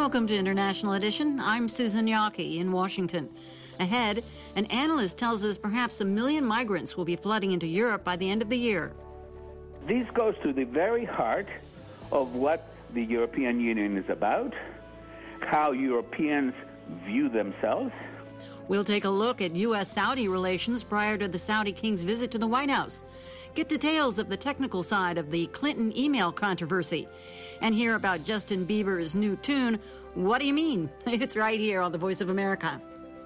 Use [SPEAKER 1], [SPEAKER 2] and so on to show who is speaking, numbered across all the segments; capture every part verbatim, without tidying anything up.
[SPEAKER 1] Welcome to International Edition. I'm Susan Yockey in Washington. Ahead, an analyst tells us perhaps a million migrants will be flooding into Europe by the end of the year.
[SPEAKER 2] This goes to the very heart of what the European Union is about, how Europeans view themselves.
[SPEAKER 1] We'll take a look at U S Saudi relations prior to the Saudi king's visit to the White House. Get details of the technical side of the Clinton email controversy. And hear about Justin Bieber's new tune, What Do You Mean? It's right here on The Voice of America.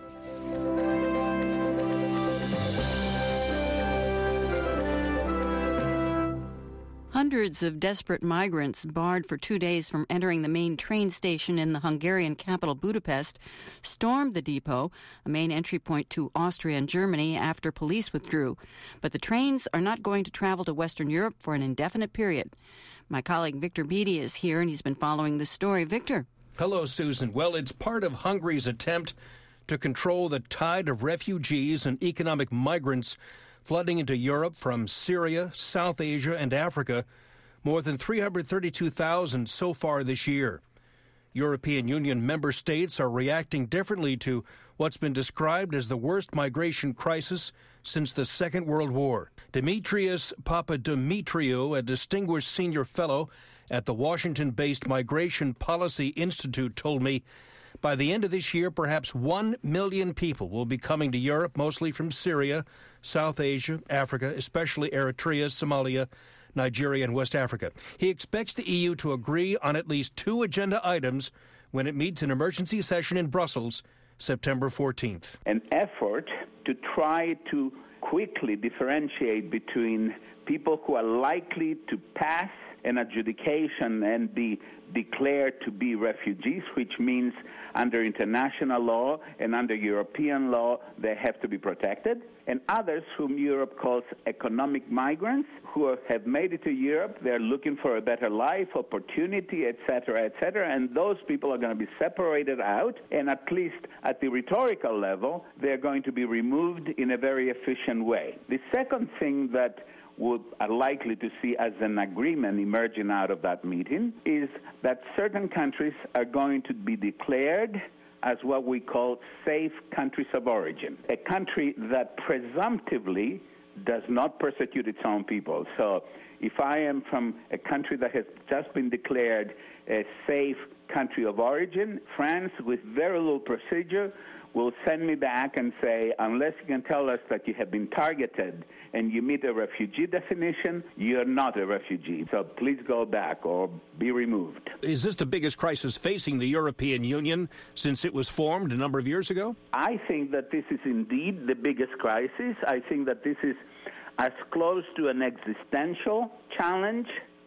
[SPEAKER 1] Hundreds of desperate migrants barred for two days from entering the main train station in the Hungarian capital Budapest stormed the depot, a main entry point to Austria and Germany, after police withdrew. But the trains are not going to travel to Western Europe for an indefinite period. My colleague Victor Beattie is here, and he's been following this story. Victor.
[SPEAKER 3] Hello, Susan. Well, it's part of Hungary's attempt to control the tide of refugees and economic migrants flooding into Europe from Syria, South Asia, and Africa. More than three hundred thirty-two thousand so far this year. European Union member states are reacting differently to what's been described as the worst migration crisis since the Second World War. Demetrios Papadimitriou, a distinguished senior fellow at the Washington-based Migration Policy Institute, told me by the end of this year, perhaps one million people will be coming to Europe, mostly from Syria, South Asia, Africa, especially Eritrea, Somalia, Nigeria, and West Africa. He expects the E U to agree on at least two agenda items when it meets an emergency session in Brussels September fourteenth.
[SPEAKER 2] An effort to try to quickly differentiate between people who are likely to pass an adjudication and be declared to be refugees, which means under international law and under European law they have to be protected, and others whom Europe calls economic migrants, who have made it to Europe, they're looking for a better life, opportunity, et cetera, et cetera, and those people are going to be separated out, and at least at the rhetorical level, they're going to be removed in a very efficient way. The second thing that would are likely to see as an agreement emerging out of that meeting is that certain countries are going to be declared as what we call safe countries of origin, a country that presumptively does not persecute its own people. So if I am from a country that has just been declared a safe country of origin, France, with very little procedure, will send me back and say, unless you can tell us that you have been targeted and you meet a refugee definition, you're not a refugee. So please go back or be removed.
[SPEAKER 3] Is this the biggest crisis facing the European Union since it was formed a number of years ago?
[SPEAKER 2] I think that this is indeed the biggest crisis. I think that this is as close to an existential challenge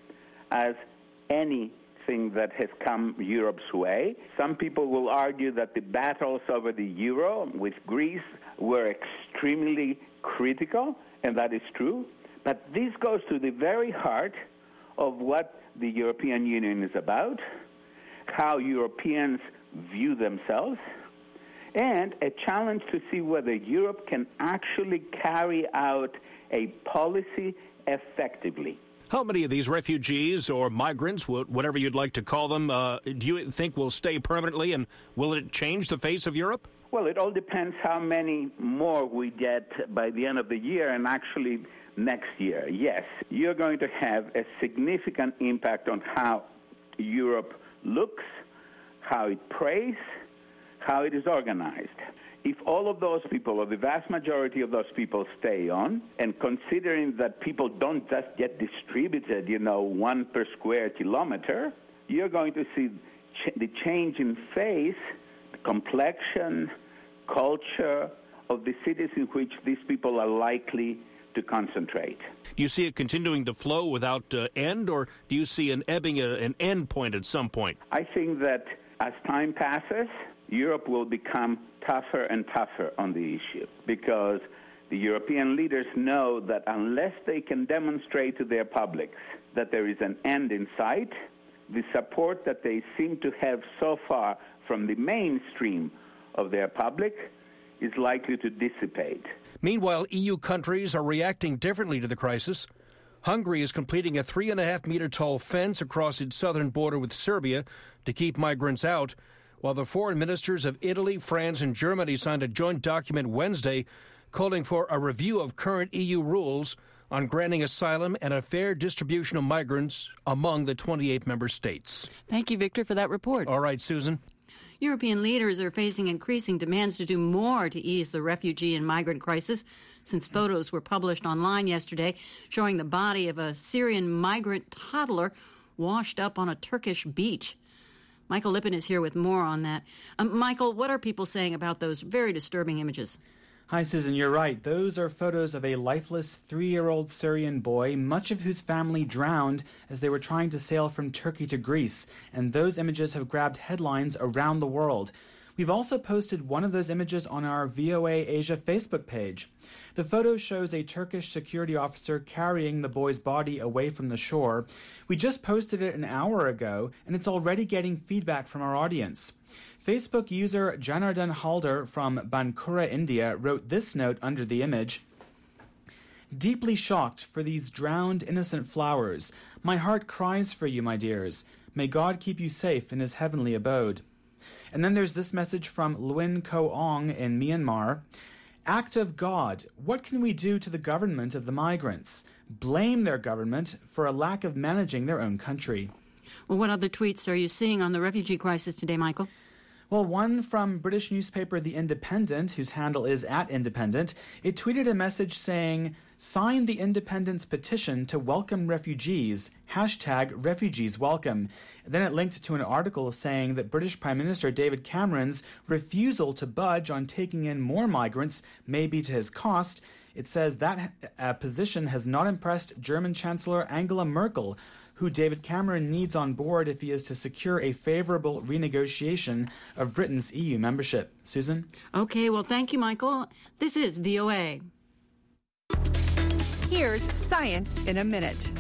[SPEAKER 2] as any thing that has come Europe's way. Some people will argue that the battles over the euro with Greece were extremely critical, and that is true. But this goes to the very heart of what the European Union is about, how Europeans view themselves, and a challenge to see whether Europe can actually carry out a policy effectively.
[SPEAKER 3] How many of these refugees or migrants, whatever you'd like to call them, uh, do you think will stay permanently, and will it change the face of Europe?
[SPEAKER 2] Well, it all depends how many more we get by the end of the year and actually next year. Yes, you're going to have a significant impact on how Europe looks, how it prays, how it is organized. If all of those people, or the vast majority of those people, stay on, and considering that people don't just get distributed, you know, one per square kilometer, you're going to see ch- the change in face, the complexion, culture of the cities in which these people are likely to concentrate.
[SPEAKER 3] Do you see it continuing to flow without uh, end, or do you see an ebbing, uh, an end point at some point?
[SPEAKER 2] I think that as time passes, Europe will become tougher and tougher on the issue, because the European leaders know that unless they can demonstrate to their publics that there is an end in sight, the support that they seem to have so far from the mainstream of their public is likely to dissipate.
[SPEAKER 3] Meanwhile, E U countries are reacting differently to the crisis. Hungary is completing a three and a half meter tall fence across its southern border with Serbia to keep migrants out, while the foreign ministers of Italy, France, and Germany signed a joint document Wednesday calling for a review of current E U rules on granting asylum and a fair distribution of migrants among the twenty-eight member states.
[SPEAKER 1] Thank you, Victor, for that report.
[SPEAKER 3] All right, Susan.
[SPEAKER 1] European leaders are facing increasing demands to do more to ease the refugee and migrant crisis, since photos were published online yesterday showing the body of a Syrian migrant toddler washed up on a Turkish beach. Michael Lippin is here with more on that. Um, Michael, what are people saying about those very disturbing images?
[SPEAKER 4] Hi, Susan, you're right. Those are photos of a lifeless three-year-old Syrian boy, much of whose family drowned as they were trying to sail from Turkey to Greece, and those images have grabbed headlines around the world. We've also posted one of those images on our V O A Asia Facebook page. The photo shows a Turkish security officer carrying the boy's body away from the shore. We just posted it an hour ago, and it's already getting feedback from our audience. Facebook user Janardhan Halder from Bankura, India, wrote this note under the image. Deeply shocked for these drowned innocent flowers. My heart cries for you, my dears. May God keep you safe in his heavenly abode. And then there's this message from Luin Ko Ong in Myanmar. Act of God, what can we do to the government of the migrants? Blame their government for a lack of managing their own country.
[SPEAKER 1] Well, what other tweets are you seeing on the refugee crisis today, Michael?
[SPEAKER 4] Well, one from British newspaper The Independent, whose handle is at Independent, it tweeted a message saying, sign the Independent's petition to welcome refugees, hashtag refugees welcome. Then it linked to an article saying that British Prime Minister David Cameron's refusal to budge on taking in more migrants may be to his cost. It says that uh, position has not impressed German Chancellor Angela Merkel, who David Cameron needs on board if he is to secure a favorable renegotiation of Britain's E U membership. Susan?
[SPEAKER 1] Okay, well, thank you, Michael. This is V O A.
[SPEAKER 5] Here's Science in a Minute.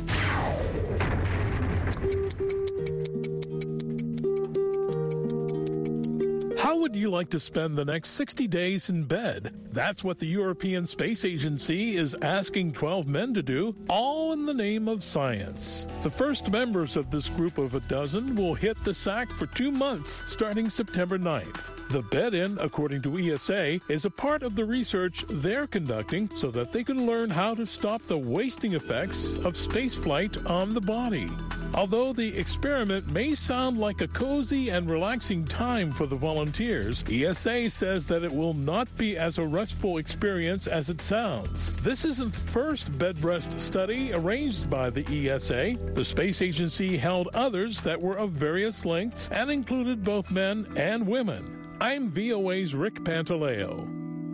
[SPEAKER 6] How would you like to spend the next sixty days in bed? That's what the European Space Agency is asking twelve men to do, all in the name of science. The first members of this group of a dozen will hit the sack for two months, starting September ninth. The bed-in, according to E S A, is a part of the research they're conducting so that they can learn how to stop the wasting effects of spaceflight on the body. Although the experiment may sound like a cozy and relaxing time for the volunteers, E S A says that it will not be as a restful experience as it sounds. This isn't the first bed rest study arranged by the E S A. The space agency held others that were of various lengths and included both men and women. I'm V O A's Rick Pantaleo.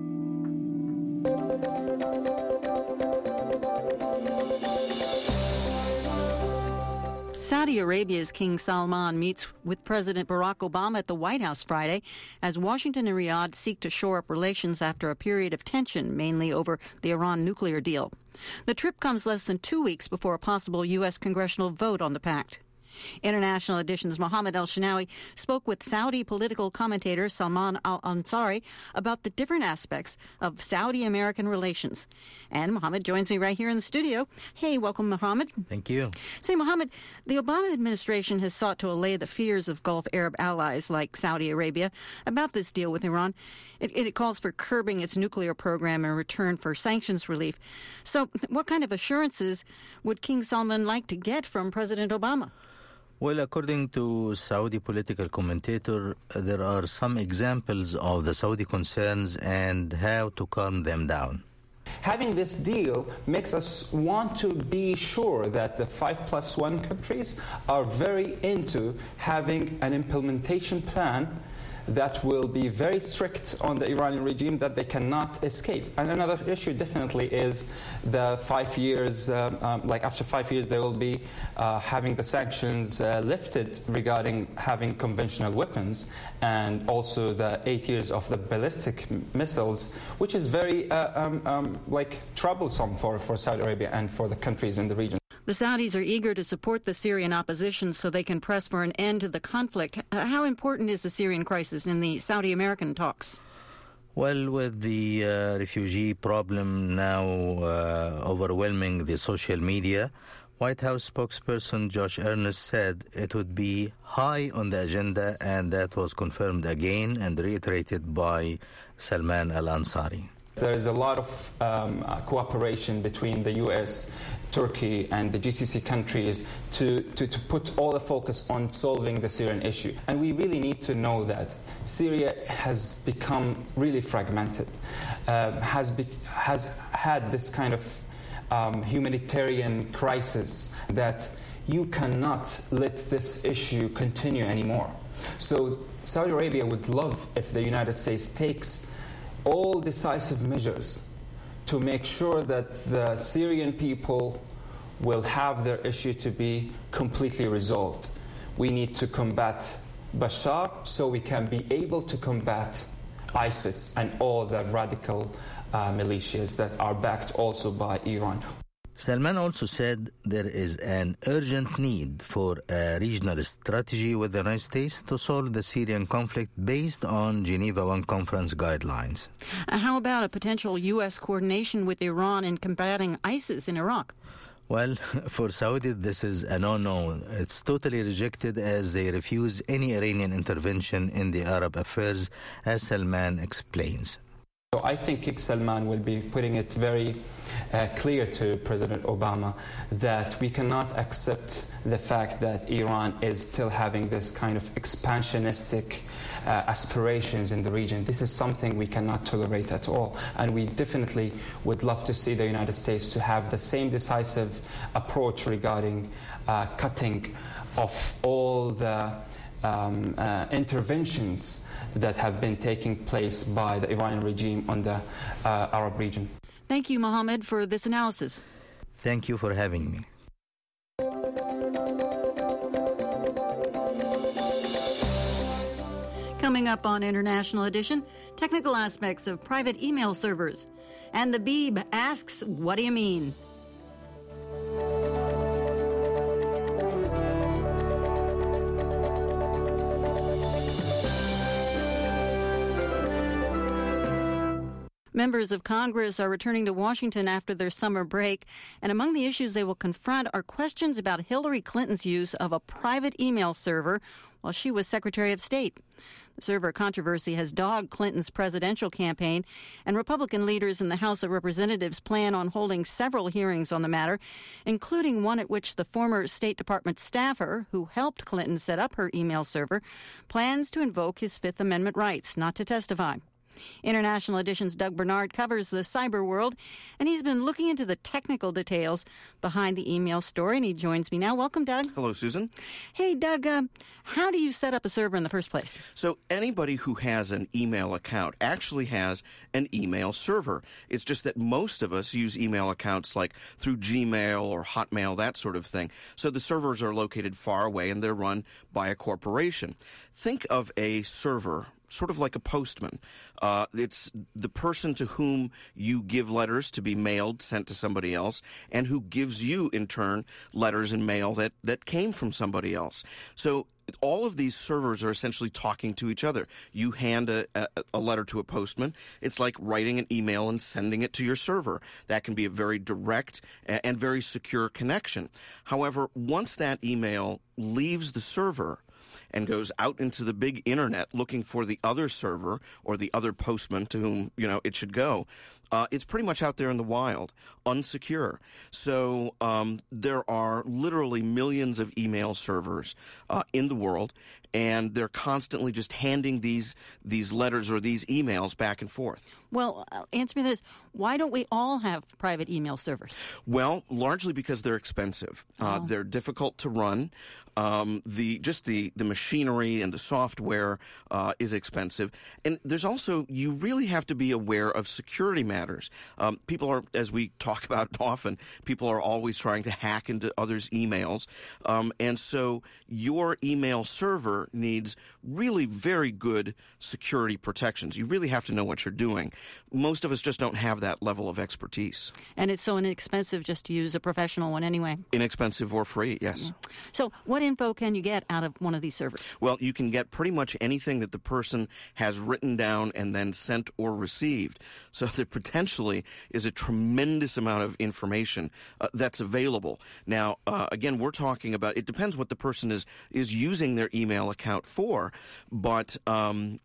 [SPEAKER 1] Saudi Arabia's King Salman meets with President Barack Obama at the White House Friday as Washington and Riyadh seek to shore up relations after a period of tension, mainly over the Iran nuclear deal. The trip comes less than two weeks before a possible U S congressional vote on the pact. International Edition's Mohammed El-Shinawi spoke with Saudi political commentator Salman Al-Ansari about the different aspects of Saudi-American relations. And Mohammed joins me right here in the studio. Hey, welcome, Mohammed.
[SPEAKER 7] Thank you.
[SPEAKER 1] Say, Mohammed, the Obama administration has sought to allay the fears of Gulf Arab allies like Saudi Arabia about this deal with Iran. It, it calls for curbing its nuclear program in return for sanctions relief. So what kind of assurances would King Salman like to get from President Obama?
[SPEAKER 7] Well, according to Saudi political commentator, there are some examples of the Saudi concerns and how to calm them down.
[SPEAKER 8] Having this deal makes us want to be sure that the five plus one countries are very into having an implementation plan that will be very strict on the Iranian regime, that they cannot escape. And another issue definitely is the five years, um, um, like after five years they will be uh, having the sanctions uh, lifted regarding having conventional weapons, and also the eight years of the ballistic missiles, which is very uh, um, um, like troublesome for, for Saudi Arabia and for the countries in the region.
[SPEAKER 1] The Saudis are eager to support the Syrian opposition so they can press for an end to the conflict. How important is the Syrian crisis in the Saudi-American talks?
[SPEAKER 7] Well, with the uh, refugee problem now uh, overwhelming the social media, White House spokesperson Josh Earnest said it would be high on the agenda, and that was confirmed again and reiterated by Salman al-Ansari.
[SPEAKER 8] There is a lot of um, uh, cooperation between the U S, Turkey, and the G C C countries to, to, to put all the focus on solving the Syrian issue. And we really need to know that Syria has become really fragmented, uh, has, be, has had this kind of um, humanitarian crisis that you cannot let this issue continue anymore. So Saudi Arabia would love if the United States takes all decisive measures to make sure that the Syrian people will have their issue to be completely resolved. We need to combat Bashar so we can be able to combat ISIS and all the radical uh, militias that are backed also by Iran.
[SPEAKER 7] Salman also said there is an urgent need for a regional strategy with the United States to solve the Syrian conflict based on Geneva One Conference guidelines.
[SPEAKER 1] Uh, how about a potential U S coordination with Iran in combating ISIS in Iraq?
[SPEAKER 7] Well, for Saudi, this is a no-no. It's totally rejected as they refuse any Iranian intervention in the Arab affairs, as Salman explains.
[SPEAKER 8] So I think Salman will be putting it very uh, clear to President Obama that we cannot accept the fact that Iran is still having this kind of expansionistic uh, aspirations in the region. This is something we cannot tolerate at all. And we definitely would love to see the United States to have the same decisive approach regarding uh, cutting off all the um, uh, interventions that have been taking place by the Iranian regime on the uh, Arab region.
[SPEAKER 1] Thank you, Mohammed, for this analysis.
[SPEAKER 7] Thank you for having me.
[SPEAKER 1] Coming up on International Edition, technical aspects of private email servers. And the Beeb asks, what do you mean? Members of Congress are returning to Washington after their summer break, and among the issues they will confront are questions about Hillary Clinton's use of a private email server while she was Secretary of State. The server controversy has dogged Clinton's presidential campaign, and Republican leaders in the House of Representatives plan on holding several hearings on the matter, including one at which the former State Department staffer who helped Clinton set up her email server plans to invoke his Fifth Amendment rights not to testify. International Edition's Doug Bernard covers the cyber world, and he's been looking into the technical details behind the email story, and he joins me now. Welcome, Doug.
[SPEAKER 9] Hello, Susan.
[SPEAKER 1] Hey, Doug, uh, how do you set up a server in the first place?
[SPEAKER 9] So anybody who has an email account actually has an email server. It's just that most of us use email accounts like through Gmail or Hotmail, that sort of thing. So the servers are located far away, and they're run by a corporation. Think of a server sort of like a postman. Uh, it's the person to whom you give letters to be mailed, sent to somebody else, and who gives you, in turn, letters and mail that, that came from somebody else. So all of these servers are essentially talking to each other. You hand a, a, a letter to a postman. It's like writing an email and sending it to your server. That can be a very direct and very secure connection. However, once that email leaves the server and goes out into the big internet looking for the other server or the other postman to whom, you know, it should go, uh, it's pretty much out there in the wild, unsecure. So um, there are literally millions of email servers uh, in the world, and they're constantly just handing these these letters or these emails back and forth.
[SPEAKER 1] Well, uh, answer me this. Why don't we all have private email servers?
[SPEAKER 9] Well, largely because they're expensive. Uh,
[SPEAKER 1] oh.
[SPEAKER 9] They're difficult to run. Um, the just the, the machinery and the software uh, is expensive. And there's also, you really have to be aware of security matters matters. Um, people are, as we talk about often, people are always trying to hack into others' emails. Um, and so your email server needs really very good security protections. You really have to know what you're doing. Most of us just don't have that level of expertise.
[SPEAKER 1] And it's so inexpensive just to use a professional one anyway.
[SPEAKER 9] Inexpensive or free, yes.
[SPEAKER 1] Yeah. So what info can you get out of one of these servers?
[SPEAKER 9] Well, you can get pretty much anything that the person has written down and then sent or received. So there potentially is a tremendous amount of information uh, that's available. Now, uh, again, we're talking about, it depends what the person is, is using their email account for, but um,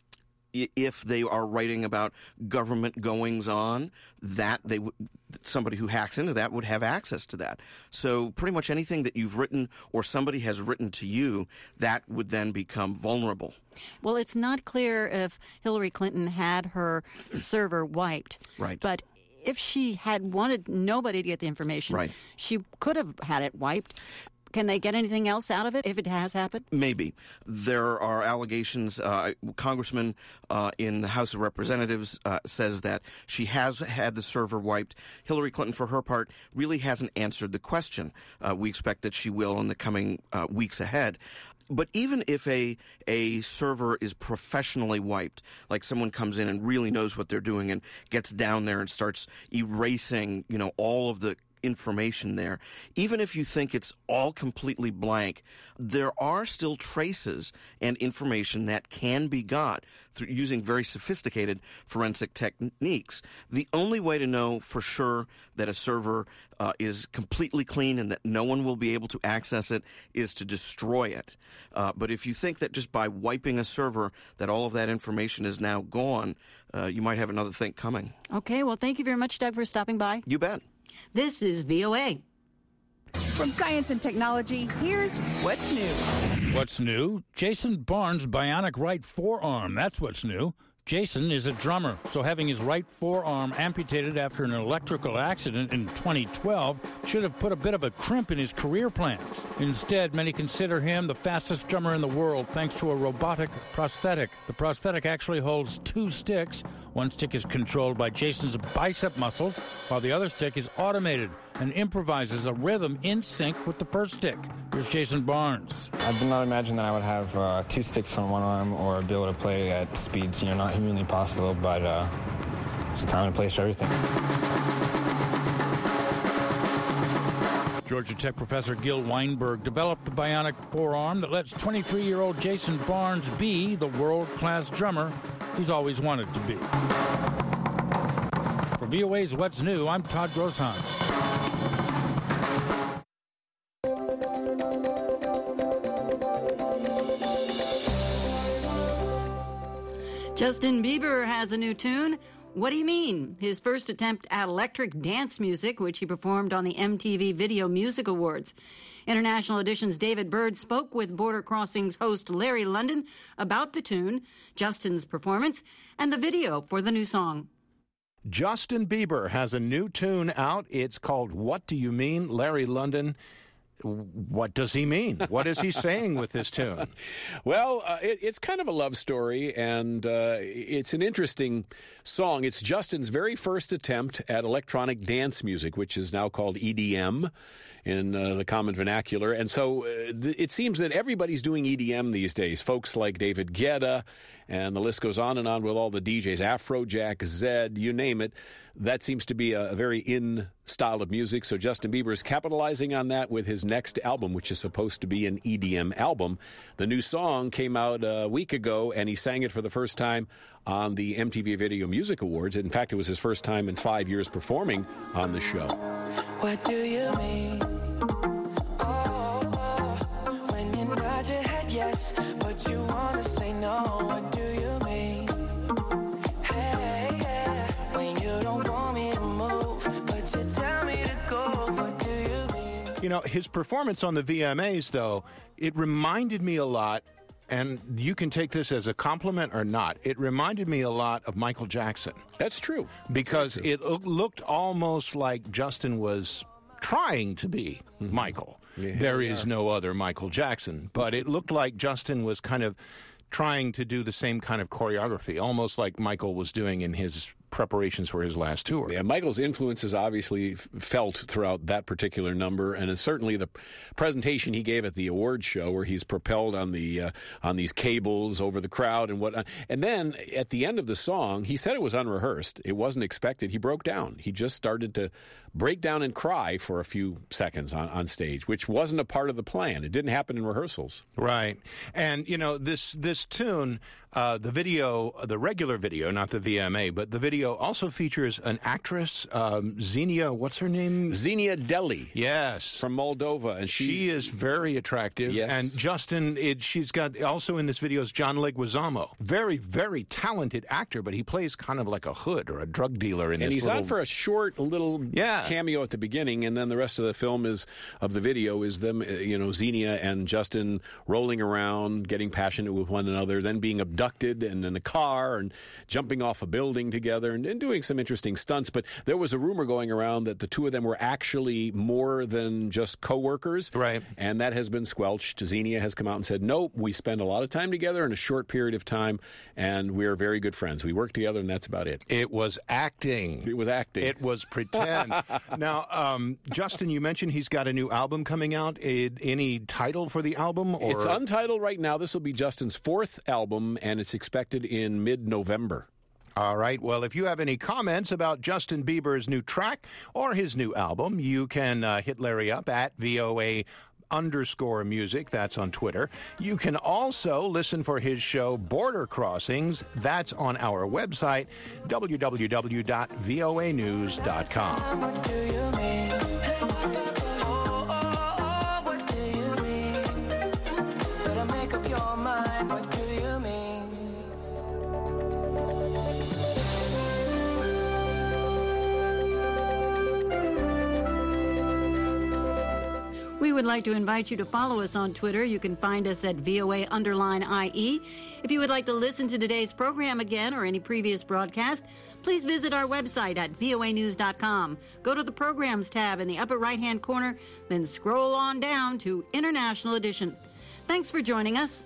[SPEAKER 9] if they are writing about government goings-on, that they w- somebody who hacks into that would have access to that. So pretty much anything that you've written or somebody has written to you, that would then become vulnerable.
[SPEAKER 1] Well, it's not clear if Hillary Clinton had her server wiped.
[SPEAKER 9] Right.
[SPEAKER 1] But if she had wanted nobody to get the information,
[SPEAKER 9] right.
[SPEAKER 1] she could have had it wiped. Can they get anything else out of it if it has happened?
[SPEAKER 9] Maybe. There are allegations. Uh, Congressman uh, in the House of Representatives uh, says that she has had the server wiped. Hillary Clinton, for her part, really hasn't answered the question. Uh, we expect that she will in the coming uh, weeks ahead. But even if a a server is professionally wiped, like someone comes in and really knows what they're doing and gets down there and starts erasing, you know, all of the information there, even if you think it's all completely blank, there are still traces and information that can be got through using very sophisticated forensic techniques. The only way to know for sure that a server uh, is completely clean and that no one will be able to access it is to destroy it. Uh, but if you think that just by wiping a server that all of that information is now gone, uh, you might have another thing coming.
[SPEAKER 1] Okay, well, thank you very much, Doug, for stopping by.
[SPEAKER 9] You bet.
[SPEAKER 1] This is V O A.
[SPEAKER 5] From Science and Technology, here's What's New.
[SPEAKER 10] What's new? Jason Barnes' bionic right forearm. That's what's new. Jason is a drummer, so having his right forearm amputated after an electrical accident in twenty twelve should have put a bit of a crimp in his career plans. Instead, many consider him the fastest drummer in the world thanks to a robotic prosthetic. The prosthetic actually holds two sticks. One stick is controlled by Jason's bicep muscles, while the other stick is automated and improvises a rhythm in sync with the first stick. Here's Jason Barnes.
[SPEAKER 11] I did not imagine that I would have uh, two sticks on one arm or be able to play at speeds, you know, not humanly possible, but uh, it's a time and place for everything.
[SPEAKER 10] Georgia Tech professor Gil Weinberg developed the bionic forearm that lets twenty-three-year-old Jason Barnes be the world-class drummer he's always wanted to be. For V O A's What's New, I'm Todd Grosshans.
[SPEAKER 1] Justin Bieber has a new tune. What do you mean? His first attempt at electric dance music, which he performed on the M T V Video Music Awards. International Edition's David Bird spoke with Border Crossings host Larry London about the tune, Justin's performance, and the video for the new song.
[SPEAKER 12] Justin Bieber has a new tune out. It's called What Do You Mean? Larry London, what does he mean? What is he saying with this tune?
[SPEAKER 13] Well, uh, it, it's kind of a love story, and uh, it's an interesting song. It's Justin's very first attempt at electronic dance music, which is now called E D M in uh, the common vernacular. And so uh, th- it seems that everybody's doing E D M these days. Folks like David Guetta, and the list goes on and on with all the D Js, Afrojack, Zed, you name it. That seems to be a, a very in style of music. So Justin Bieber is capitalizing on that with his next album, which is supposed to be an E D M album. The new song came out a week ago, and he sang it for the first time on the M T V Video Music Awards. In fact, it was his first time in five years performing on the show.
[SPEAKER 14] What do you mean? Oh, oh, when you nod your head yes, but you want to say no. What do you mean? Hey, yeah, when you don't want me to move, but you tell me to go. What do you mean?
[SPEAKER 12] You know, his performance on the V M As, though, it reminded me a lot, and you can take this as a compliment or not, it reminded me a lot of Michael Jackson.
[SPEAKER 13] That's true.
[SPEAKER 12] Because
[SPEAKER 13] true.
[SPEAKER 12] it looked almost like Justin was trying to be mm-hmm. Michael.
[SPEAKER 13] Yeah,
[SPEAKER 12] there is no other Michael Jackson. But it looked like Justin was kind of trying to do the same kind of choreography, almost like Michael was doing in his preparations for his last tour.
[SPEAKER 13] Yeah, Michael's influence is obviously felt throughout that particular number, and it's certainly the presentation he gave at the awards show, where he's propelled on the uh, on these cables over the crowd and whatnot. And then at the end of the song, he said it was unrehearsed. It wasn't expected. He broke down. He just started to break down and cry for a few seconds on, on stage, which wasn't a part of the plan. It didn't happen in rehearsals.
[SPEAKER 12] Right. And, you know, this this tune, uh, the video, the regular video, not the V M A, but the video also features an actress, um, Xenia, what's her name?
[SPEAKER 13] Xenia Deli.
[SPEAKER 12] Yes.
[SPEAKER 13] From Moldova. And she,
[SPEAKER 12] she is very attractive.
[SPEAKER 13] Yes.
[SPEAKER 12] And Justin, it, she's got, also in this video is John Leguizamo. Very, very talented actor, but he plays kind of like a hood or a drug dealer in
[SPEAKER 13] and
[SPEAKER 12] this
[SPEAKER 13] he's
[SPEAKER 12] little...
[SPEAKER 13] on for a short little
[SPEAKER 12] yeah.
[SPEAKER 13] cameo at the beginning, and then the rest of the film is, of the video is them, you know, Xenia and Justin rolling around, getting passionate with one another, then being abducted and in a car and jumping off a building together and, and doing some interesting stunts. But there was a rumor going around that the two of them were actually more than just co-workers.
[SPEAKER 12] Right.
[SPEAKER 13] And that has been squelched. Xenia has come out and said, nope, we spend a lot of time together in a short period of time, and we're very good friends. We work together, and that's about it.
[SPEAKER 12] It was acting.
[SPEAKER 13] It was acting.
[SPEAKER 12] It was pretend. Now, um, Justin, you mentioned he's got a new album coming out. Any title for the album? Or?
[SPEAKER 13] It's untitled right now. This will be Justin's fourth album, and it's expected in mid-November.
[SPEAKER 12] All right. Well, if you have any comments about Justin Bieber's new track or his new album, you can uh, hit Larry up at V O A underscore music. That's on Twitter. You can also listen for his show Border Crossings. That's on our website, w w w dot v o a news dot com.
[SPEAKER 14] What do you mean? Oh, oh, oh, what do you mean? Better make up your mind. What do you mean?
[SPEAKER 1] We would like to invite you to follow us on Twitter. You can find us at V O A underline I E. If you would like to listen to today's program again or any previous broadcast, please visit our website at v o a news dot com. Go to the Programs tab in the upper right-hand corner, then scroll on down to International Edition. Thanks for joining us.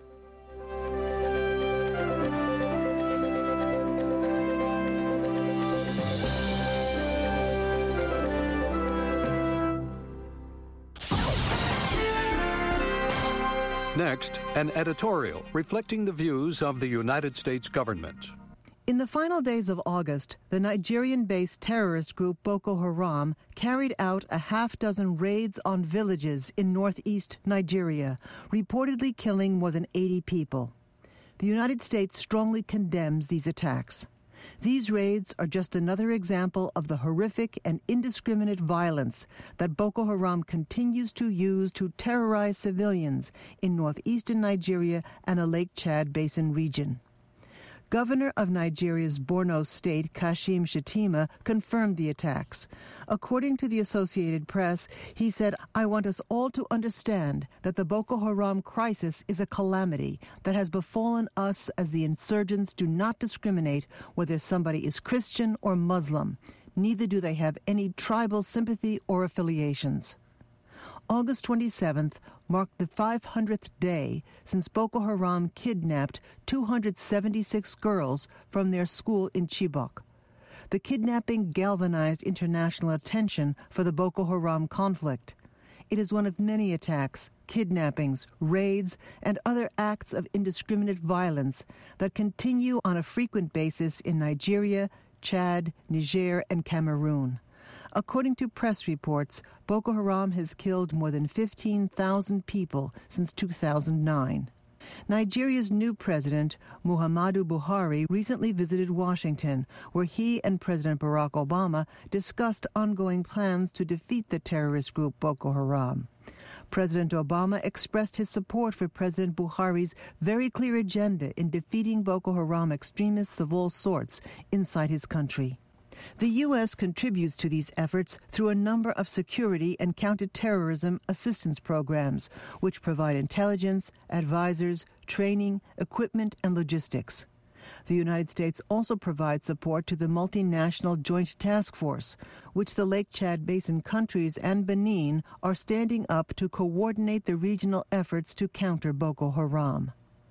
[SPEAKER 3] Next, an editorial reflecting the views of the United States government.
[SPEAKER 15] In the final days of August, the Nigerian-based terrorist group Boko Haram carried out a half dozen raids on villages in northeast Nigeria, reportedly killing more than eighty people. The United States strongly condemns these attacks. These raids are just another example of the horrific and indiscriminate violence that Boko Haram continues to use to terrorize civilians in northeastern Nigeria and the Lake Chad Basin region. Governor of Nigeria's Borno State, Kashim Shettima, confirmed the attacks. According to the Associated Press, he said, "I want us all to understand that the Boko Haram crisis is a calamity that has befallen us, as the insurgents do not discriminate whether somebody is Christian or Muslim. Neither do they have any tribal sympathy or affiliations." August twenty-seventh marked the five hundredth day since Boko Haram kidnapped two hundred seventy-six girls from their school in Chibok. The kidnapping galvanized international attention for the Boko Haram conflict. It is one of many attacks, kidnappings, raids, and other acts of indiscriminate violence that continue on a frequent basis in Nigeria, Chad, Niger, and Cameroon. According to press reports, Boko Haram has killed more than fifteen thousand people since two thousand nine. Nigeria's new president, Muhammadu Buhari, recently visited Washington, where he and President Barack Obama discussed ongoing plans to defeat the terrorist group Boko Haram. President Obama expressed his support for President Buhari's very clear agenda in defeating Boko Haram extremists of all sorts inside his country. The U S contributes to these efforts through a number of security and counterterrorism assistance programs, which provide intelligence, advisors, training, equipment, and logistics. The United States also provides support to the multinational Joint Task Force, which the Lake Chad Basin countries and Benin are standing up to coordinate the regional efforts to counter Boko Haram.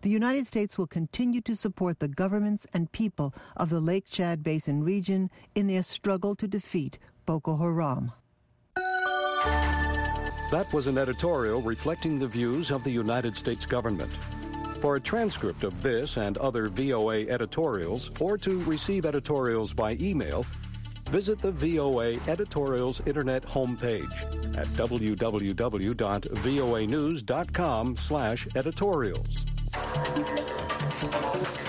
[SPEAKER 15] the United States will continue to support the governments and people of the Lake Chad Basin region in their struggle to defeat Boko Haram.
[SPEAKER 16] That was an editorial reflecting the views of the United States government. For a transcript of this and other V O A editorials, or to receive editorials by email, visit the V O A Editorials Internet homepage at w w w dot v o a news dot com slash editorials.